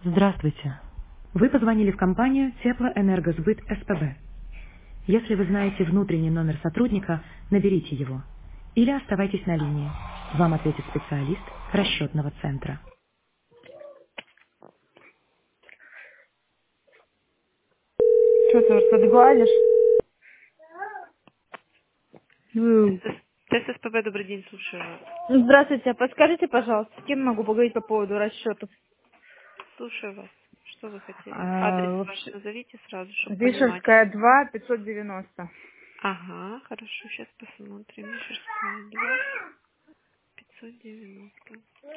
Здравствуйте. Вы позвонили в компанию Теплоэнергосбыт СПБ. Если вы знаете внутренний номер сотрудника, наберите его. Или оставайтесь на линии. Вам ответит специалист расчетного центра. Что ты вот подгладишь? ТССПБ, добрый день, слушаю вас. Здравствуйте, а подскажите, пожалуйста, с кем могу поговорить по поводу расчетов? Слушаю вас. Что вы хотели? Адрес ваш Вообще, назовите сразу, чтобы понимать. Вишерская 2, 590. Ага, хорошо, сейчас посмотрим. Мишерская 2, 590.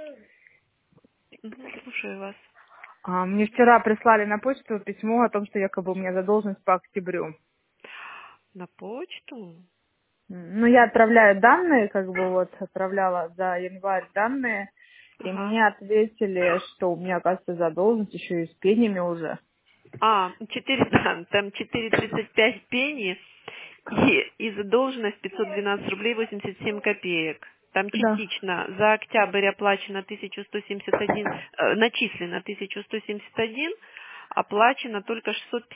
Угу, слушаю вас. Мне вчера прислали на почту письмо о том, что якобы у меня задолженность по октябрю. На почту? Ну, я отправляю данные, как бы вот отправляла за январь данные, и Ага. мне ответили, что у меня, оказывается, задолженность еще и с пенями уже. А, 4, да, там 4,35 пени и задолженность 512 рублей 87 копеек. Там Да. частично за октябрь оплачено 1171, начислено 1171, оплачено только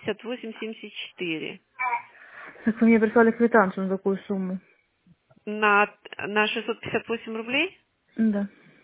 658,74. Так вы мне прислали квитанцию на такую сумму. На 658 рублей? Да.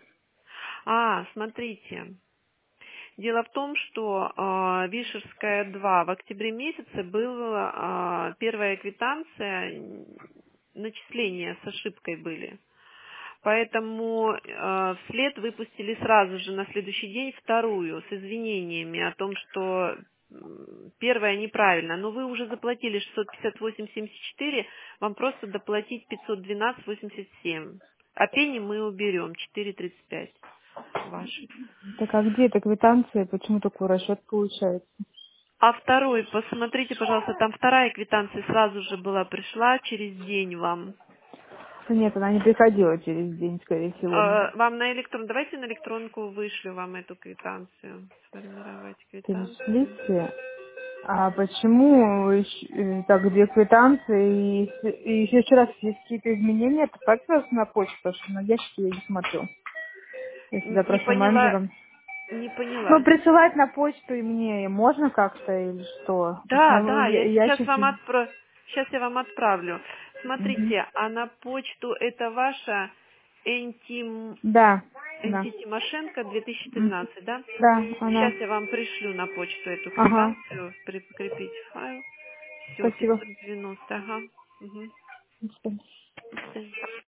А, смотрите. Дело в том, что Вишерская 2 в октябре месяце была первая квитанция, начисления с ошибкой были. Поэтому вслед выпустили сразу же на следующий день вторую с извинениями о том, что первая неправильно, но вы уже заплатили 658,74, вам просто доплатить 512,87. А пени мы уберем 4,35 ваши. Так а где эта квитанция? Почему такой расчет получается? А второй, посмотрите, пожалуйста, там вторая квитанция сразу же была, пришла через день вам. Нет, она не приходила через день, скорее всего. Вам на давайте на электронку вышлю вам эту квитанцию. Сформировать квитанцию. Перешлите. А почему так две квитанции и еще вчера есть какие-то изменения? Это как на почту, потому что на ящике я не смотрю. Я всегда Не прошу поняла, менеджером. не Ну, поняла. присылать на почту и мне можно как-то или что? Потому что Да, да, я сейчас вам ящики... сейчас я вам отправлю. Мгм. Смотрите, а на почту это ваша Энти Да, да. Энти Тимошенко М. 2013, да? Да, она. Сейчас я вам пришлю на почту эту Ага, квитанцию, прикрепить файл. Все, спасибо. 590, ага. Угу. До свидания. До свидания.